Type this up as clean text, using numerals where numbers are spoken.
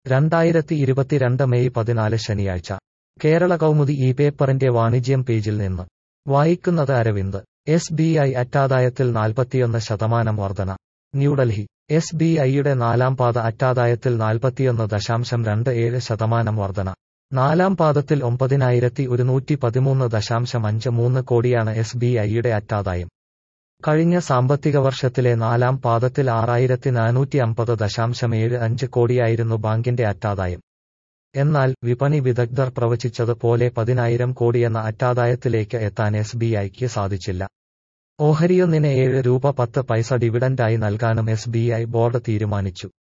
2022 May 14 ശനിയാഴ്ച കേരള കൗമുദി ഈ പേപ്പറിന്റെ വാണിജ്യം പേജിൽ നിന്ന് വായിക്കുന്നത് അരവിന്ദ്. SBI അറ്റാദായത്തിൽ 41% വർധന. ന്യൂഡൽഹി. SBIയുടെ നാലാം പാദ അറ്റാദായത്തിൽ 41.27% വർധന. നാലാം പാദത്തിൽ 9113.53 കോടിയാണ് SBIയുടെ അറ്റാദായം. കഴിഞ്ഞ സാമ്പത്തിക വർഷത്തിലെ നാലാം പാദത്തിൽ 6450.75 കോടിയായിരുന്നു ബാങ്കിന്റെ അറ്റാദായം. എന്നാൽ വിപണി വിദഗ്ധർ പ്രവചിച്ചത് പോലെ 10,000 കോടിയെന്ന അറ്റാദായത്തിലേക്ക് എത്താൻ SBIക്ക് സാധിച്ചില്ല. ഓഹരിയൊന്നിന് 7 രൂപ 10 പൈസ ഡിവിഡന്റായി നൽകാനും SBI ബോർഡ് തീരുമാനിച്ചു.